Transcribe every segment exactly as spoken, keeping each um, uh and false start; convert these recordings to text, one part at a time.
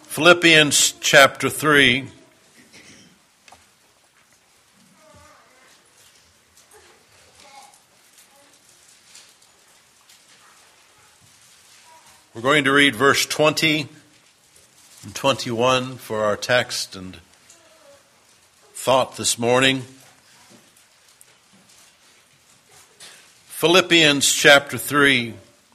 Philippians chapter three. We're going to read verse twenty and twenty-one for our text and thought this morning. Philippians chapter three,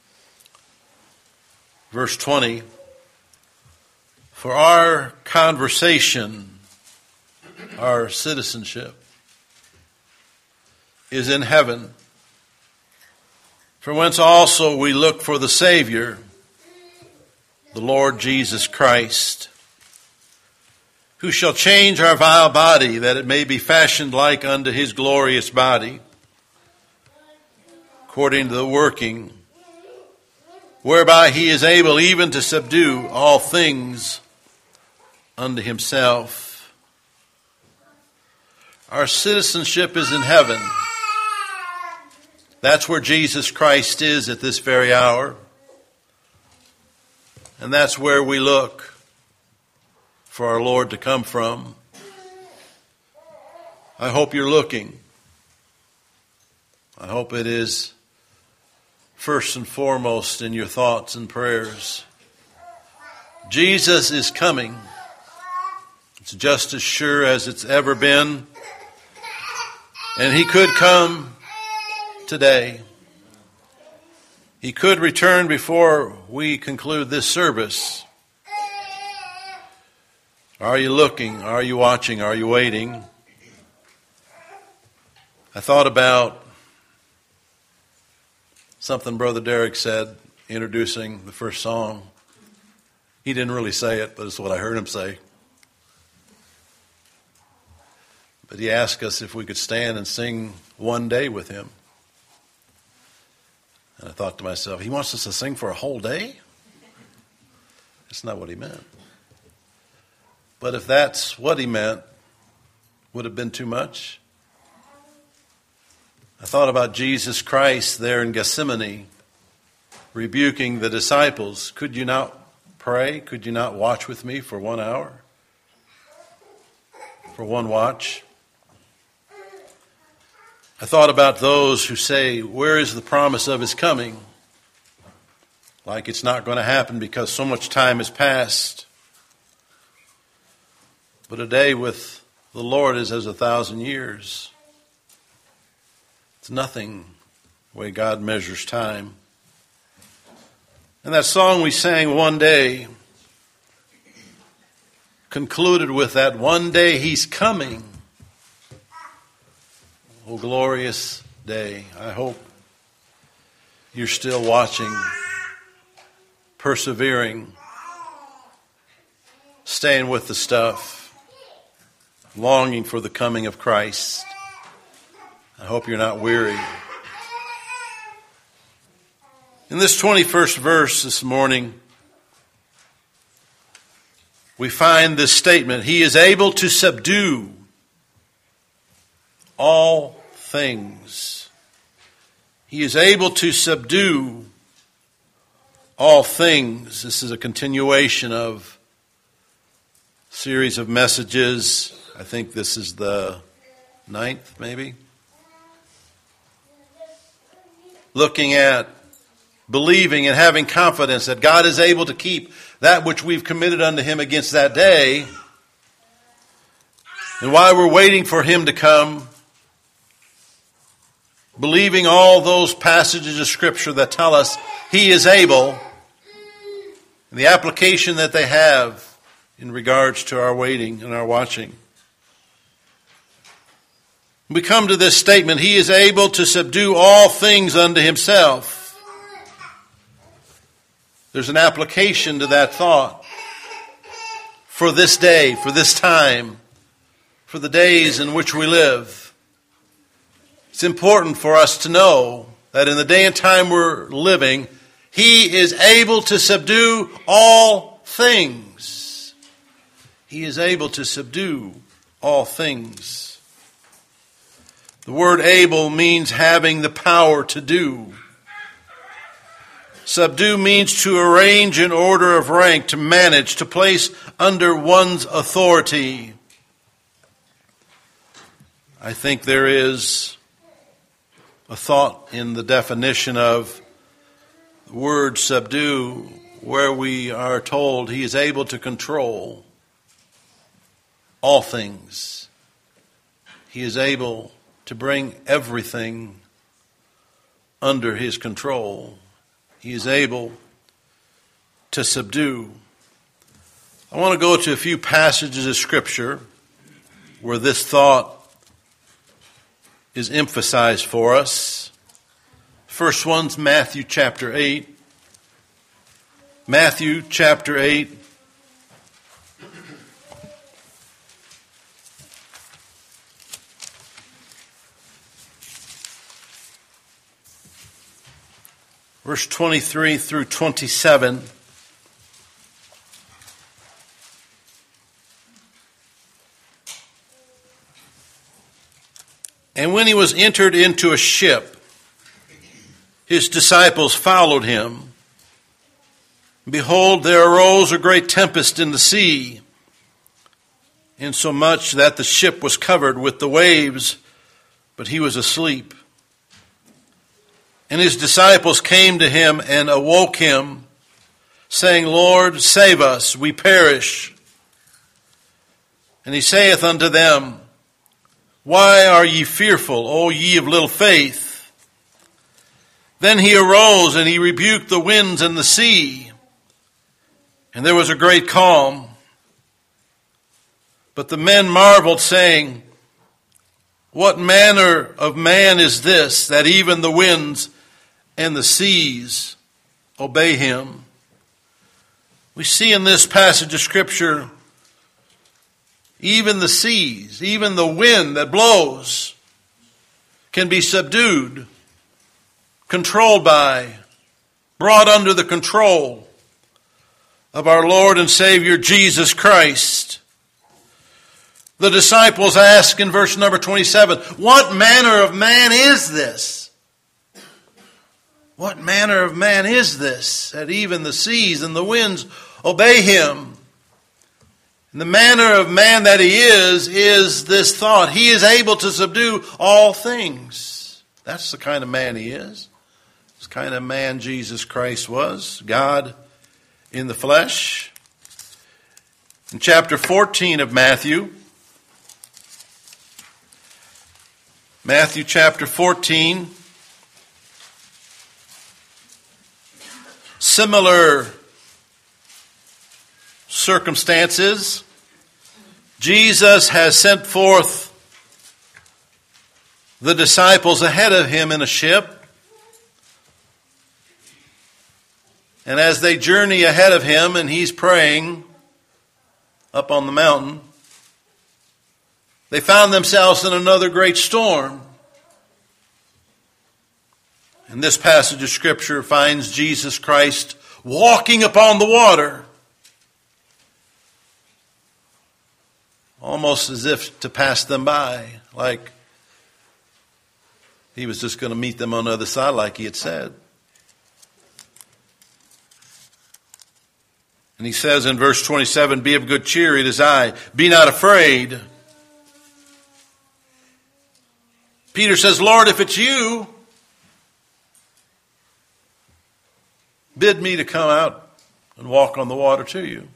verse twenty. For our conversation, our citizenship, is in heaven, from whence also we look for the Savior, the Lord Jesus Christ, who shall change our vile body, that it may be fashioned like unto his glorious body, according to the working, whereby he is able even to subdue all things unto himself. Our citizenship is in heaven. That's where Jesus Christ is at this very hour. And that's where we look for our Lord to come from. I hope you're looking. I hope it is first and foremost in your thoughts and prayers. Jesus is coming. It's just as sure as it's ever been. And he could come today. He could return before we conclude this service. Are you looking? Are you watching? Are you waiting? I thought about something Brother Derek said, introducing the first song. He didn't really say it, but it's what I heard him say. But he asked us if we could stand and sing one day with him. And I thought to myself, he wants us to sing for a whole day? That's not what he meant. But if that's what he meant, would it have been too much? I thought about Jesus Christ there in Gethsemane, rebuking the disciples. Could you not pray? Could you not watch with me for one hour? For one watch? I thought about those who say, where is the promise of his coming? Like it's not going to happen because so much time has passed. But a day with the Lord is as a thousand years. It's nothing the way God measures time. And that song we sang one day concluded with that one day he's coming. Oh, glorious day. I hope you're still watching, persevering, staying with the stuff, longing for the coming of Christ. I hope you're not weary. In this twenty-first verse this morning, we find this statement, he is able to subdue all things. He is able to subdue all things. This is a continuation of a series of messages. I think this is the ninth, maybe. Looking at believing and having confidence that God is able to keep that which we've committed unto him against that day. And while we're waiting for him to come, believing all those passages of Scripture that tell us he is able, and the application that they have in regards to our waiting and our watching. We come to this statement, he is able to subdue all things unto himself. There's an application to that thought for this day, for this time, for the days in which we live. It's important for us to know that in the day and time we're living, he is able to subdue all things. He is able to subdue all things. The word able means having the power to do. Subdue means to arrange in order of rank, to manage, to place under one's authority. I think there is a thought in the definition of the word subdue where we are told he is able to control all things. He is able to bring everything under his control. He is able to subdue. I want to go to a few passages of Scripture where this thought is emphasized for us. First one's Matthew chapter eight. Matthew chapter eight. Verse twenty-three through twenty-seven. And when he was entered into a ship, his disciples followed him. Behold, there arose a great tempest in the sea, insomuch that the ship was covered with the waves, but he was asleep. And his disciples came to him and awoke him, saying, Lord, save us, we perish. And he saith unto them, Why are ye fearful, O ye of little faith? Then he arose and he rebuked the winds and the sea, and there was a great calm. But the men marveled, saying, What manner of man is this, that even the winds and the seas obey him? We see in this passage of Scripture, even the seas, even the wind that blows can be subdued, controlled by, brought under the control of our Lord and Savior Jesus Christ. The disciples ask in verse number twenty-seven, What manner of man is this? What manner of man is this, that even the seas and the winds obey him? And the manner of man that he is, is this thought. He is able to subdue all things. That's the kind of man he is. This kind of man Jesus Christ was, God in the flesh. In chapter fourteen of Matthew, Matthew chapter fourteen, similar circumstances. Jesus has sent forth the disciples ahead of him in a ship. And as they journey ahead of him and he's praying up on the mountain, they found themselves in another great storm. And this passage of Scripture finds Jesus Christ walking upon the water, almost as if to pass them by, like he was just going to meet them on the other side, like he had said. And he says in verse twenty-seven, Be of good cheer, it is I. Be not afraid. Peter says, Lord, if it's you, bid me to come out and walk on the water to you.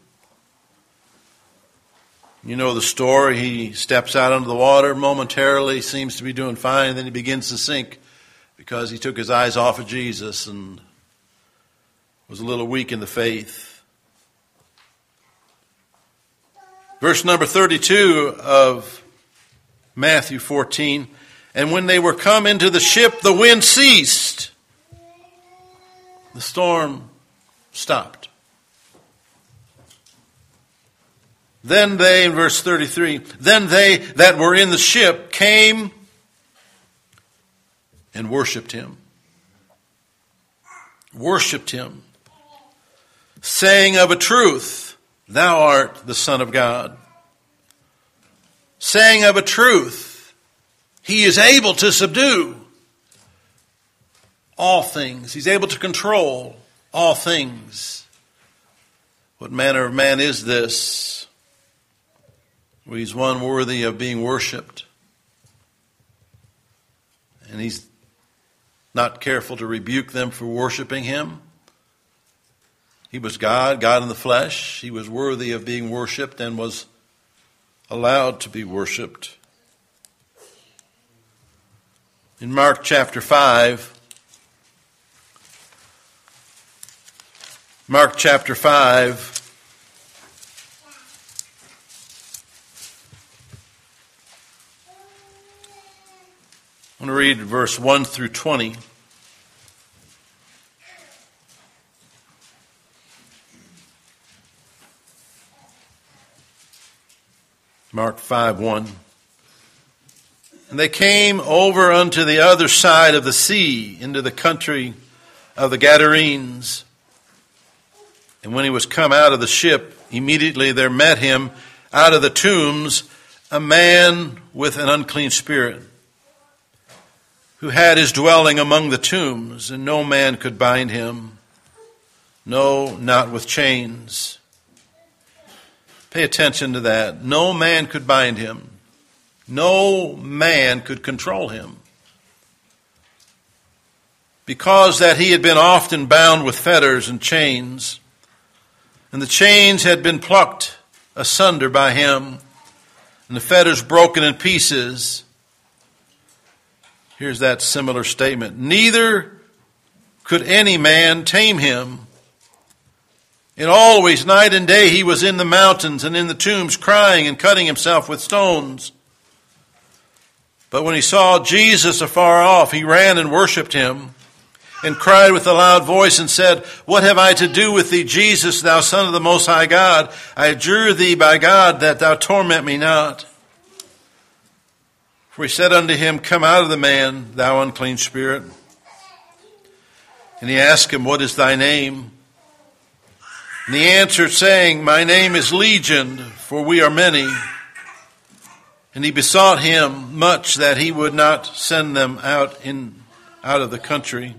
You know the story. He steps out into the water momentarily, seems to be doing fine, and then he begins to sink because he took his eyes off of Jesus and was a little weak in the faith. Verse number thirty-two of Matthew fourteen, And when they were come into the ship, the wind ceased. The storm stopped. Then they, in verse thirty-three, Then they that were in the ship came and worshipped him. Worshipped him, saying of a truth, Thou art the Son of God. Saying of a truth, he is able to subdue all things. He's able to control all things. What manner of man is this? Well, he's one worthy of being worshipped. And he's not careful to rebuke them for worshiping him. He was God, God in the flesh. He was worthy of being worshipped and was allowed to be worshipped. In Mark chapter five, Mark chapter five, I'm going to read verse one through twenty. Mark five one. And they came over unto the other side of the sea, into the country of the Gadarenes. And when he was come out of the ship, immediately there met him out of the tombs a man with an unclean spirit, who had his dwelling among the tombs, and no man could bind him, no, not with chains. Pay attention to that. No man could bind him. No man could control him. Because that he had been often bound with fetters and chains, and the chains had been plucked asunder by him, and the fetters broken in pieces. Here's that similar statement. Neither could any man tame him. And always, night and day, he was in the mountains and in the tombs, crying and cutting himself with stones. But when he saw Jesus afar off, he ran and worshipped him, and cried with a loud voice and said, What have I to do with thee, Jesus, thou Son of the Most High God? I adjure thee by God that thou torment me not. For he said unto him, Come out of the man, thou unclean spirit. And he asked him, What is thy name? And he answered, saying, My name is Legion, for we are many. And he besought him much that he would not send them out in out of the country.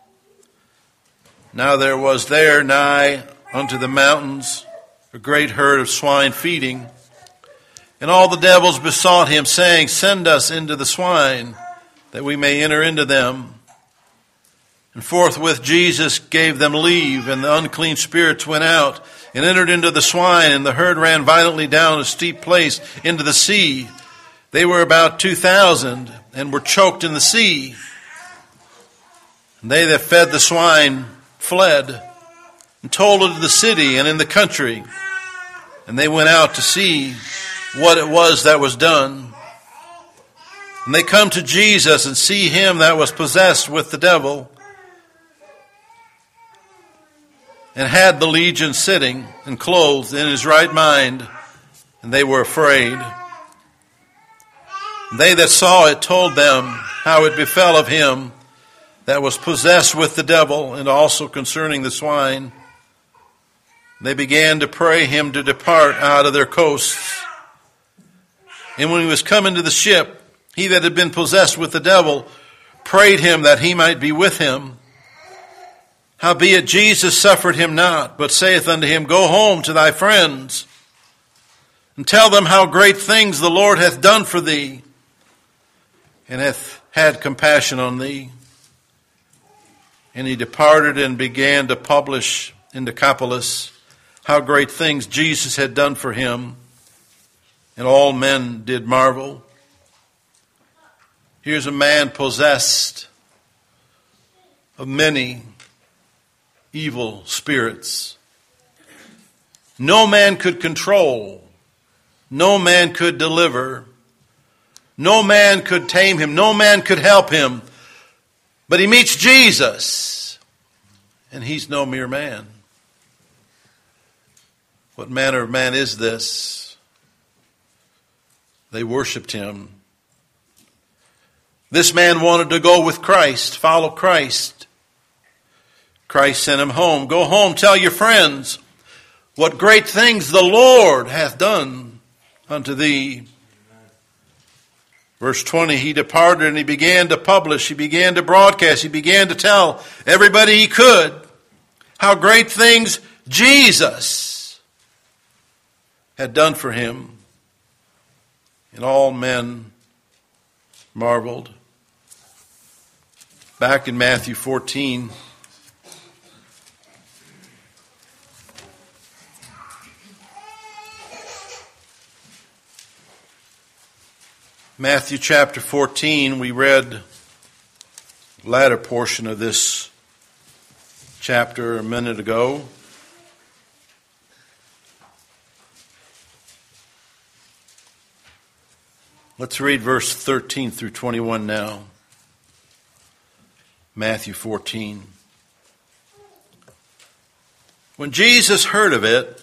Now there was there nigh unto the mountains a great herd of swine feeding. And all the devils besought him, saying, Send us into the swine, that we may enter into them. And forthwith Jesus gave them leave, and the unclean spirits went out, and entered into the swine, and the herd ran violently down a steep place into the sea. They were about two thousand, and were choked in the sea. And they that fed the swine fled, and told it to the city and in the country. And they went out to see what it was that was done. And they come to Jesus and see him that was possessed with the devil, and had the legion sitting and clothed in his right mind, and they were afraid. They that saw it told them how it befell of him that was possessed with the devil, and also concerning the swine. They began to pray him to depart out of their coasts. And when he was come into the ship, he that had been possessed with the devil prayed him that he might be with him. Howbeit Jesus suffered him not, but saith unto him, Go home to thy friends, and tell them how great things the Lord hath done for thee, and hath had compassion on thee. And he departed and began to publish in Decapolis how great things Jesus had done for him, and all men did marvel. Here's a man possessed of many evil spirits. No man could control. No man could deliver. No man could tame him. No man could help him. But he meets Jesus, and he's no mere man. What manner of man is this? They worshiped him. This man wanted to go with Christ, follow Christ. Christ sent him home. Go home, tell your friends what great things the Lord hath done unto thee. Verse twenty, he departed and he began to publish, he began to broadcast, he began to tell everybody he could how great things Jesus had done for him. And all men marveled. Back in Matthew fourteen, Matthew chapter fourteen, we read the latter portion of this chapter a minute ago. Let's read verse thirteen through twenty-one now. Matthew fourteen. When Jesus heard of it,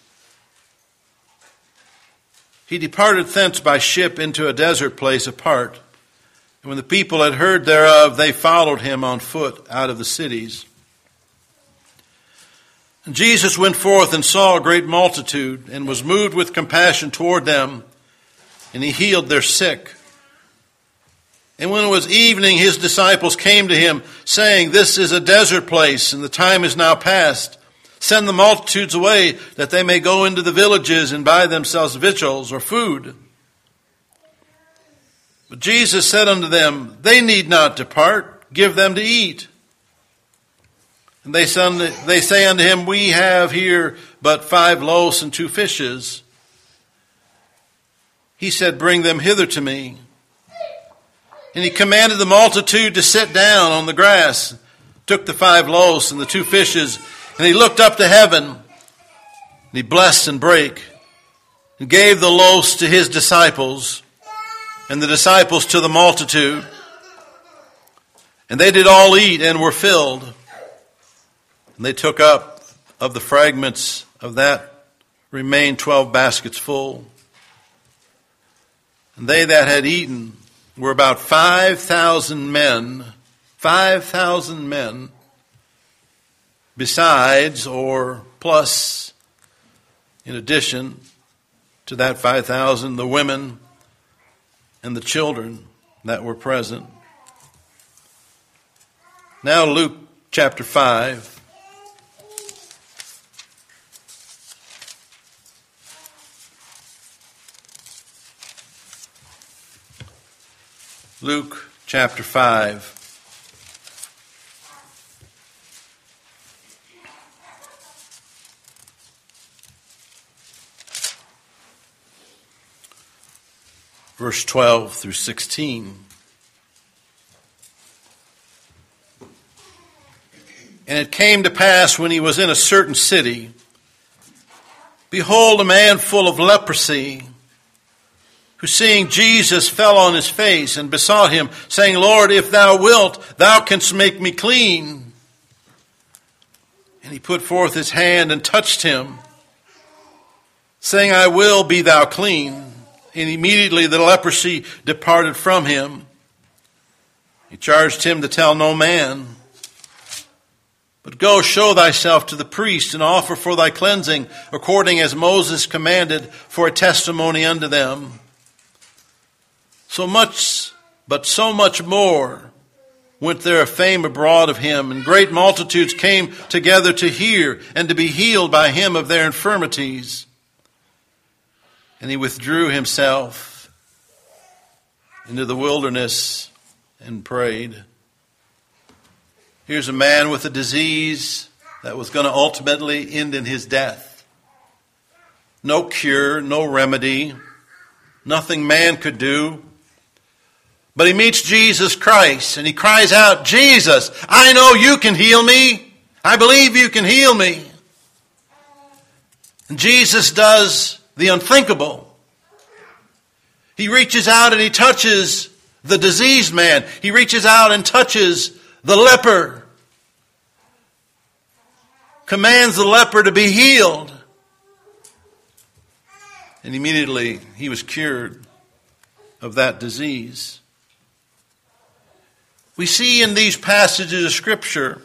he departed thence by ship into a desert place apart. And when the people had heard thereof, they followed him on foot out of the cities. And Jesus went forth and saw a great multitude, and was moved with compassion toward them, and he healed their sick. And when it was evening, his disciples came to him, saying, This is a desert place, and the time is now past. Send the multitudes away, that they may go into the villages and buy themselves victuals or food. But Jesus said unto them, They need not depart, give them to eat. And they say unto him, We have here but five loaves and two fishes. He said, Bring them hither to me. And he commanded the multitude to sit down on the grass, took the five loaves and the two fishes, and he looked up to heaven, and he blessed and brake, and gave the loaves to his disciples, and the disciples to the multitude. And they did all eat and were filled. And they took up of the fragments of that remained twelve baskets full. And they that had eaten were about five thousand men, five thousand men, besides or plus, in addition to that five thousand, the women and the children that were present. Now Luke chapter five. Luke chapter five. Verse twelve through sixteen. And it came to pass when he was in a certain city, behold, a man full of leprosy, who seeing Jesus fell on his face and besought him, saying, Lord, if thou wilt, thou canst make me clean. And he put forth his hand and touched him, saying, I will, be thou clean. And immediately the leprosy departed from him. He charged him to tell no man, but go show thyself to the priest and offer for thy cleansing, according as Moses commanded, for a testimony unto them. So much, but so much more went there a fame abroad of him, and great multitudes came together to hear and to be healed by him of their infirmities. And he withdrew himself into the wilderness and prayed. Here's a man with a disease that was going to ultimately end in his death. No cure, no remedy, nothing man could do. But he meets Jesus Christ and he cries out, Jesus, I know you can heal me. I believe you can heal me. And Jesus does the unthinkable. He reaches out and he touches the diseased man. He reaches out and touches the leper. Commands the leper to be healed. And immediately he was cured of that disease. We see in these passages of Scripture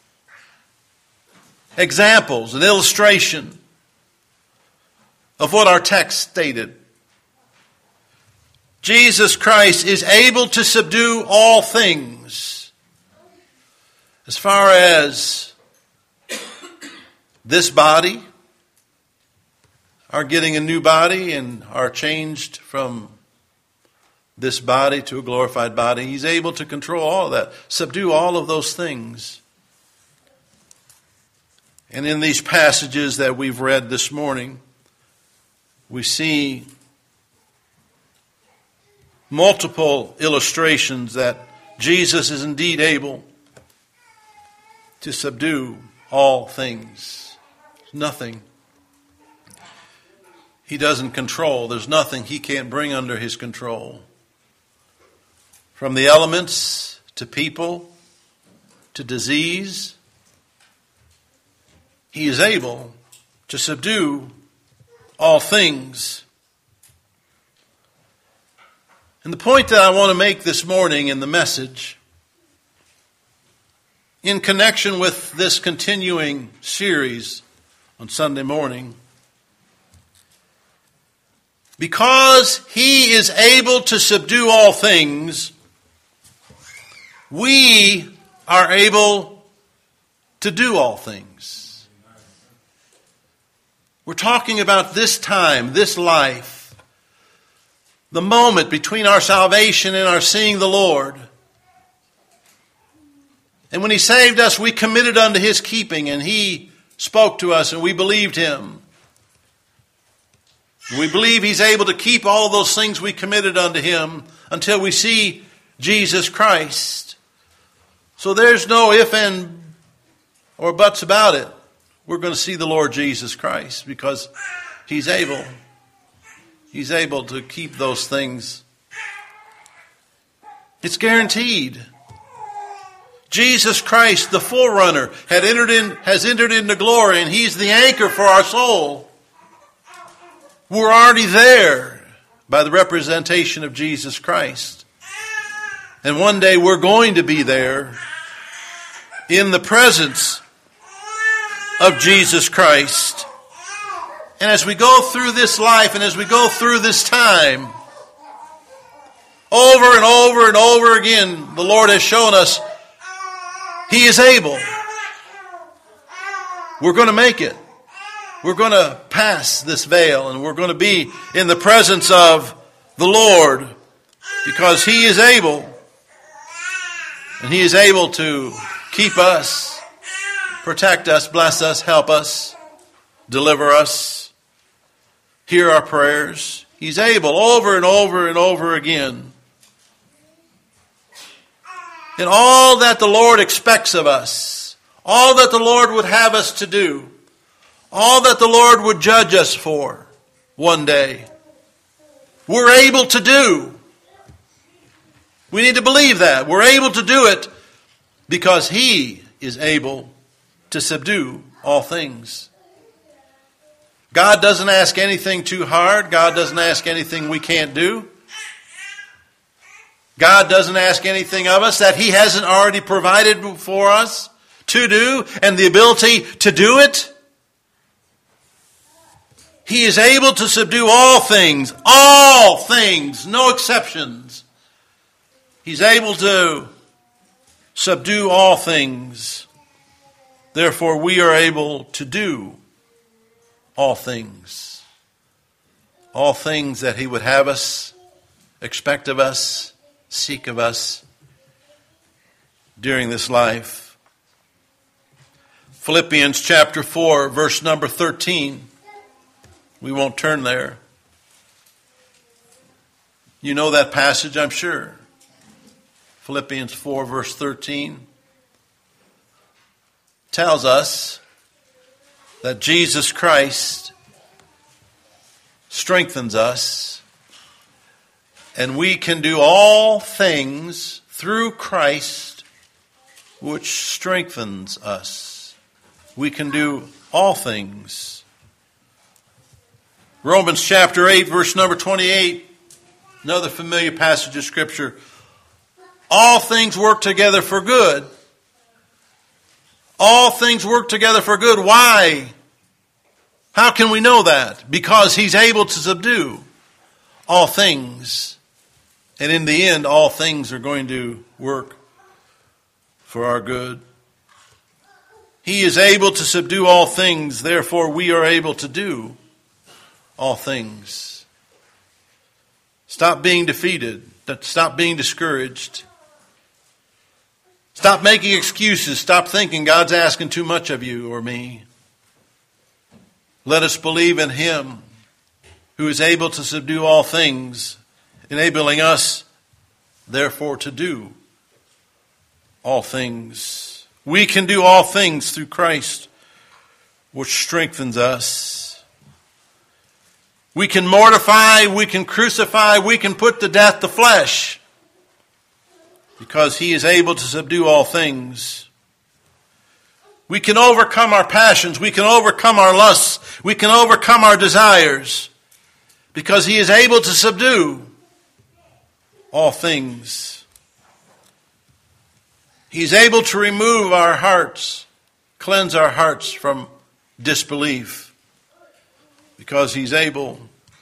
examples, an illustration of what our text stated. Jesus Christ is able to subdue all things as far as this body, are getting a new body and are changed from this body to a glorified body. He's able to control all of that, subdue all of those things. And in these passages that we've read this morning, we see multiple illustrations that Jesus is indeed able to subdue all things. Nothing he doesn't control. There's nothing he can't bring under his control. From the elements to people to disease, he is able to subdue all things. And the point that I want to make this morning in the message, in connection with this continuing series on Sunday morning, because he is able to subdue all things, we are able to do all things. We're talking about this time, this life, the moment between our salvation and our seeing the Lord. And when he saved us, we committed unto his keeping, and he spoke to us, and we believed him. We believe he's able to keep all of those things we committed unto him until we see Jesus Christ. So there's no if and or buts about it. We're going to see the Lord Jesus Christ because he's able. He's able to keep those things. It's guaranteed. Jesus Christ, the forerunner, had entered in, has entered into glory, and he's the anchor for our soul. We're already there by the representation of Jesus Christ. And one day we're going to be there in the presence of Jesus Christ. And as we go through this life and as we go through this time, over and over and over again, the Lord has shown us he is able. We're going to make it. We're going to pass this veil and we're going to be in the presence of the Lord because he is able. And he is able to keep us, protect us, bless us, help us, deliver us, hear our prayers. He's able over and over and over again. And all that the Lord expects of us, all that the Lord would have us to do, all that the Lord would judge us for one day, we're able to do. We need to believe that. We're able to do it because he is able to subdue all things. God doesn't ask anything too hard. God doesn't ask anything we can't do. God doesn't ask anything of us that he hasn't already provided for us to do and the ability to do it. He is able to subdue all things, all things, no exceptions. He's able to subdue all things. Therefore, we are able to do all things. All things that he would have us, expect of us, seek of us during this life. Philippians chapter four, verse number thirteen. We won't turn there. You know that passage, I'm sure. Philippians four, verse thirteen tells us that Jesus Christ strengthens us, and we can do all things through Christ, which strengthens us. We can do all things. Romans chapter eight, verse number twenty-eight, another familiar passage of Scripture. All things work together for good. All things work together for good. Why? How can we know that? Because he's able to subdue all things. And in the end, all things are going to work for our good. He is able to subdue all things, therefore we are able to do all things. Stop being defeated. Stop being discouraged. Stop making excuses. Stop thinking God's asking too much of you or me. Let us believe in Him who is able to subdue all things, enabling us, therefore, to do all things. We can do all things through Christ, which strengthens us. We can mortify, we can crucify, we can put to death the flesh, because He is able to subdue all things. We can overcome our passions, we can overcome our lusts, we can overcome our desires, because He is able to subdue all things. He's able to remove our hearts, cleanse our hearts from disbelief, because He's able.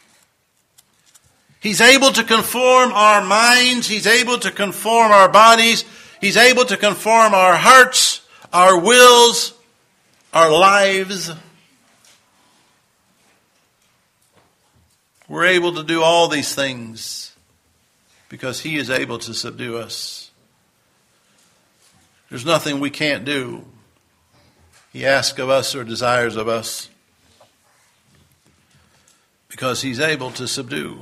He's able to conform our minds. He's able to conform our bodies. He's able to conform our hearts, our wills, our lives. We're able to do all these things because He is able to subdue us. There's nothing we can't do. He asks of us or desires of us because He's able to subdue.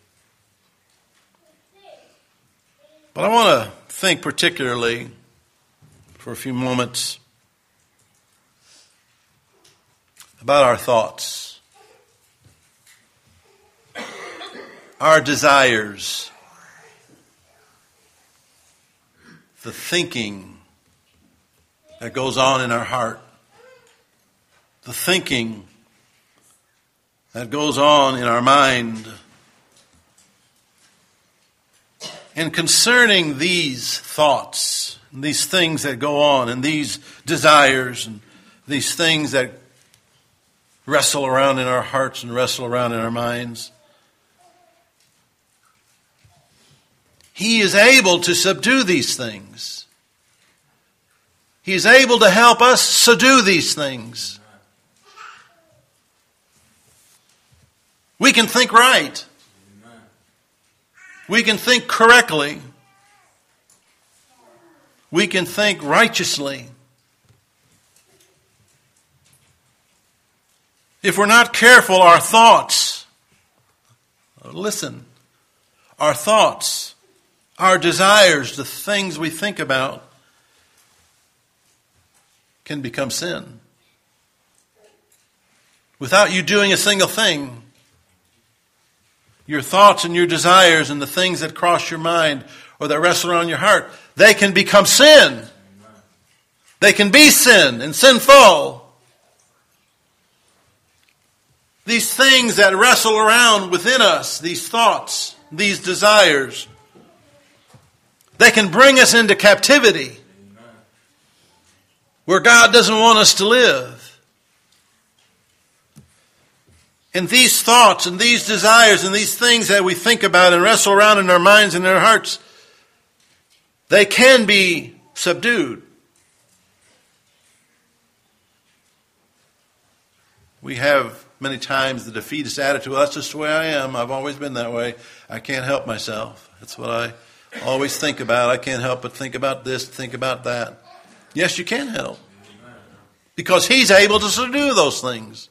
But I want to think particularly for a few moments about our thoughts. Our desires, the thinking that goes on in our heart, the thinking that goes on in our mind. And concerning these thoughts, these things that go on, and these desires, and these things that wrestle around in our hearts and wrestle around in our minds, He is able to subdue these things. He is able to help us subdue these things. We can think right. We can think correctly. We can think righteously. If we're not careful, our thoughts, listen, our thoughts, our desires, the things we think about, can become sin. Without you doing a single thing, your thoughts and your desires and the things that cross your mind or that wrestle around your heart, they can become sin. They can be sin and sinful. These things that wrestle around within us, these thoughts, these desires, they can bring us into captivity where God doesn't want us to live. And these thoughts and these desires and these things that we think about and wrestle around in our minds and in our hearts, they can be subdued. We have many times the defeatist attitude, well, that's just the way I am. I've always been that way. I can't help myself. That's what I always think about. I can't help but think about this, think about that. Yes, you can help. Because He's able to subdue those things.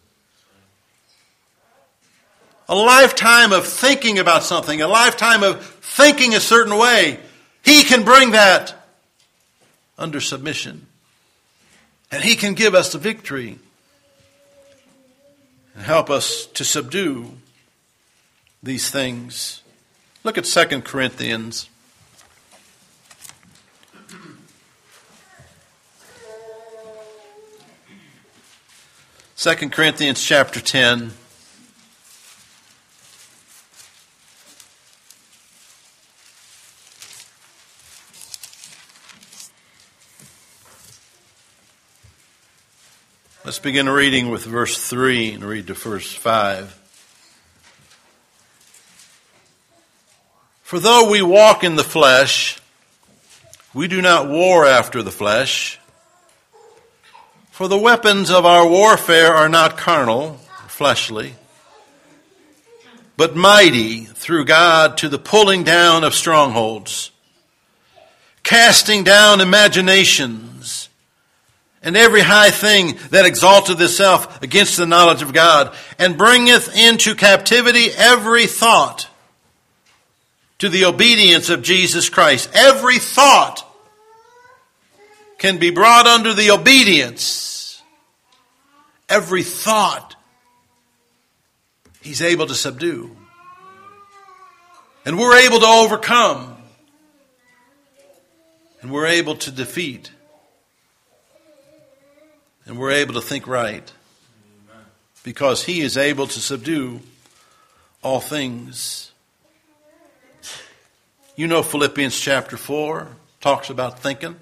A lifetime of thinking about something, a lifetime of thinking a certain way, He can bring that under submission. And He can give us the victory and help us to subdue these things. Look at Second Corinthians. Second Corinthians chapter ten. Let's begin reading with verse three and read to verse five. For though we walk in the flesh, we do not war after the flesh. For the weapons of our warfare are not carnal, fleshly, but mighty through God to the pulling down of strongholds, casting down imaginations, and every high thing that exalteth itself against the knowledge of God, and bringeth into captivity every thought to the obedience of Jesus Christ. Every thought can be brought under the obedience. Every thought He's able to subdue. And we're able to overcome. And we're able to defeat. And we're able to think right. Because He is able to subdue all things. You know Philippians chapter four talks about thinking.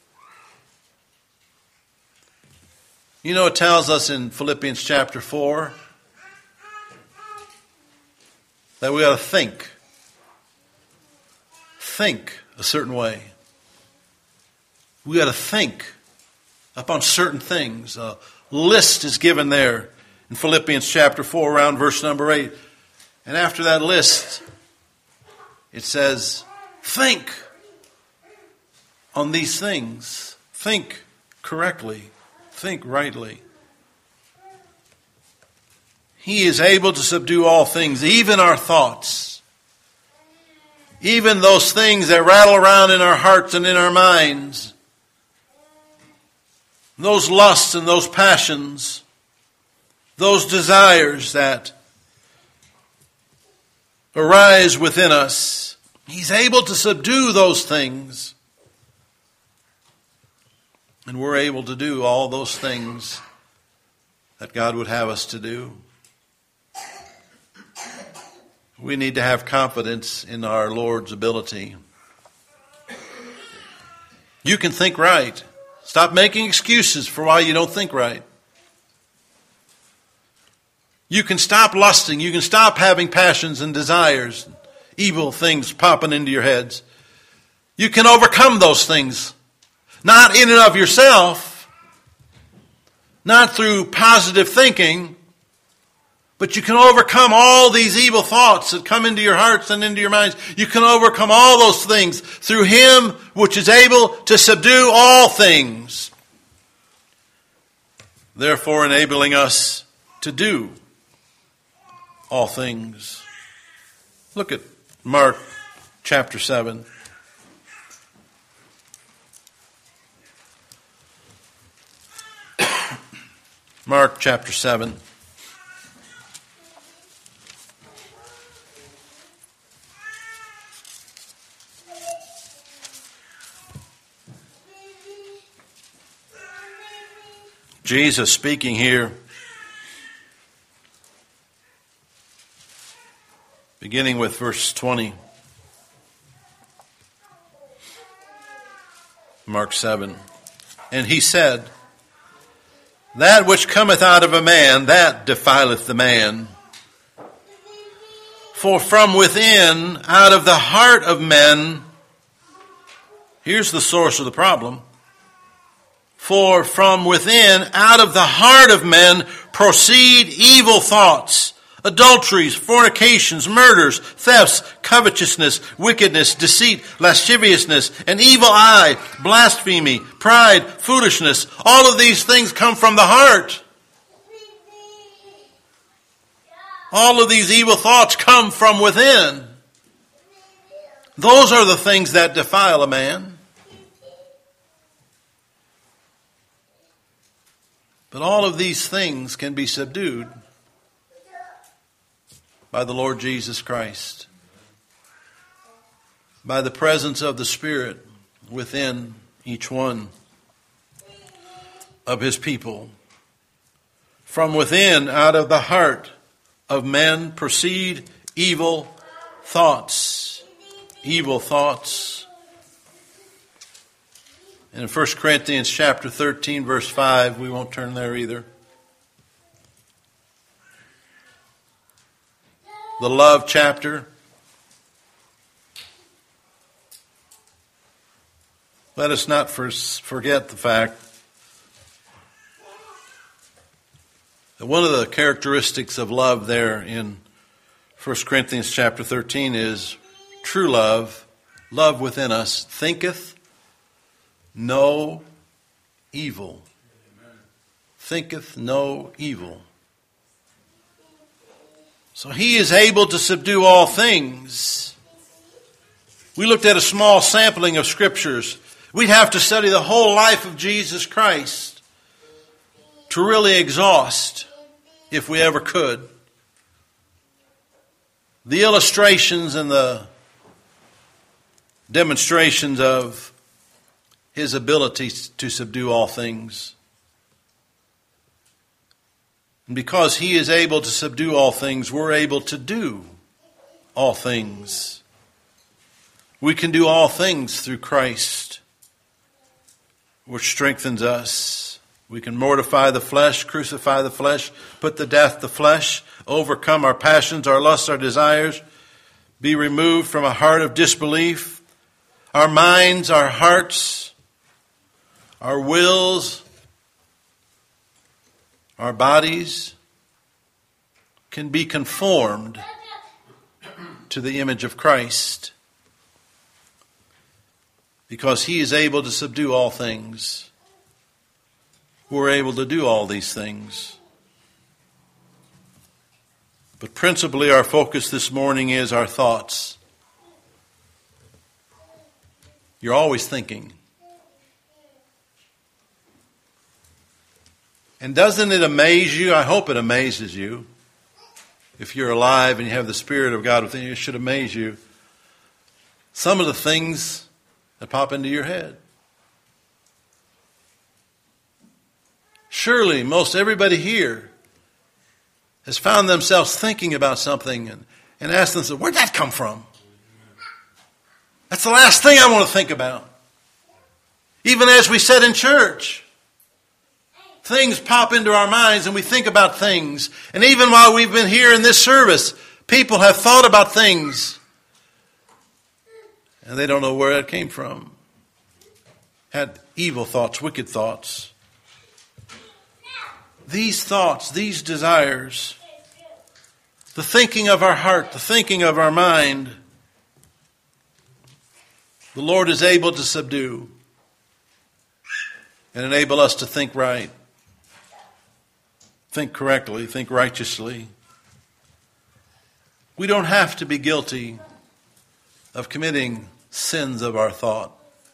You know it tells us in Philippians chapter four that we got to think. Think a certain way. We got to think upon certain things. A list is given there in Philippians chapter four around verse number eight. And after that list, it says, think on these things. Think correctly. Think rightly. He is able to subdue all things, even our thoughts. Even those things that rattle around in our hearts and in our minds. Those lusts and those passions. Those desires that arise within us. He's able to subdue those things. And we're able to do all those things that God would have us to do. We need to have confidence in our Lord's ability. You can think right. Stop making excuses for why you don't think right. You can stop lusting. You can stop having passions and desires, evil things popping into your heads. You can overcome those things. Not in and of yourself. Not through positive thinking. But you can overcome all these evil thoughts that come into your hearts and into your minds. You can overcome all those things through Him which is able to subdue all things. Therefore enabling us to do all things. Look at Mark chapter seven. Mark chapter seven. Jesus speaking here, beginning with verse twenty. Mark seven. And He said, that which cometh out of a man, that defileth the man. For from within, out of the heart of men, here's the source of the problem. For from within, out of the heart of men, proceed evil thoughts, adulteries, fornications, murders, thefts, covetousness, wickedness, deceit, lasciviousness, an evil eye, blasphemy, pride, foolishness. All of these things come from the heart. All of these evil thoughts come from within. Those are the things that defile a man. But all of these things can be subdued by the Lord Jesus Christ, by the presence of the Spirit within each one of His people. From within, out of the heart of men, proceed evil thoughts. Evil thoughts. And in First Corinthians chapter thirteen, verse five, we won't turn there either. The love chapter. Let us not forget the fact One of the characteristics of love there in First Corinthians chapter thirteen is true love, love within us, thinketh no evil. Amen. Thinketh no evil. So he is able to subdue all things. We looked at a small sampling of scriptures. We'd have to study the whole life of Jesus Christ to really exhaust, if we ever could, the illustrations and the demonstrations of his ability to subdue all things. And because he is able to subdue all things, we're able to do all things. We can do all things through Christ, which strengthens us. We can mortify the flesh, crucify the flesh, put to death the flesh, overcome our passions, our lusts, our desires, be removed from a heart of disbelief. Our minds, our hearts, our wills, our bodies can be conformed to the image of Christ because he is able to subdue all things. We're able to do all these things. But principally our focus this morning is our thoughts. You're always thinking. And doesn't it amaze you? I hope it amazes you. If you're alive and you have the Spirit of God within you, it should amaze you. Some of the things that pop into your head. Surely most everybody here has found themselves thinking about something and, and asked themselves, where'd that come from? That's the last thing I want to think about. Even as we said in church, things pop into our minds and we think about things. And even while we've been here in this service, people have thought about things and they don't know where it came from. Had evil thoughts, wicked thoughts. These thoughts, these desires, the thinking of our heart, the thinking of our mind, the Lord is able to subdue and enable us to think right, think correctly, think righteously. We don't have to be guilty of committing sins of our thought.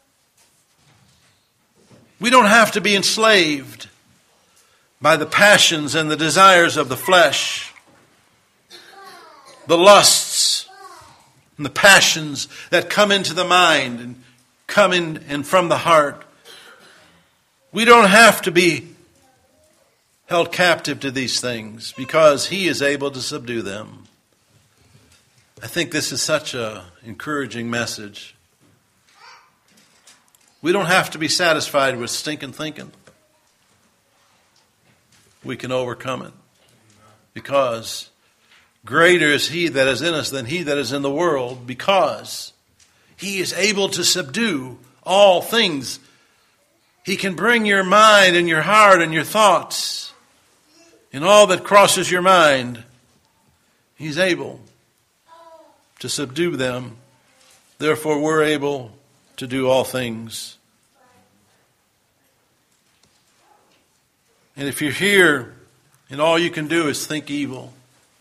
We don't have to be enslaved by the passions and the desires of the flesh, the lusts and the passions that come into the mind and come in and from the heart. We don't have to be held captive to these things because he is able to subdue them. I think this is such an encouraging message. We don't have to be satisfied with stinking thinking. We can overcome it because greater is he that is in us than he that is in the world, because he is able to subdue all things. He can bring your mind and your heart and your thoughts and all that crosses your mind. He's able to subdue them. Therefore, we're able to do all things. And if you're here and all you can do is think evil,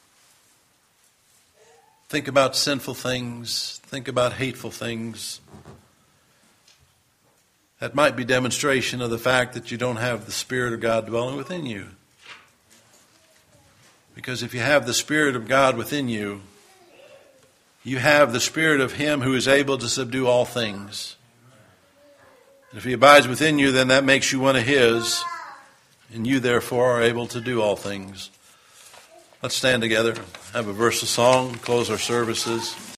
think about sinful things, think about hateful things, that might be demonstration of the fact that you don't have the Spirit of God dwelling within you. Because if you have the Spirit of God within you, you have the Spirit of him who is able to subdue all things. And if he abides within you, then that makes you one of his, and you therefore are able to do all things. Let's stand together, have a verse of song, close our services.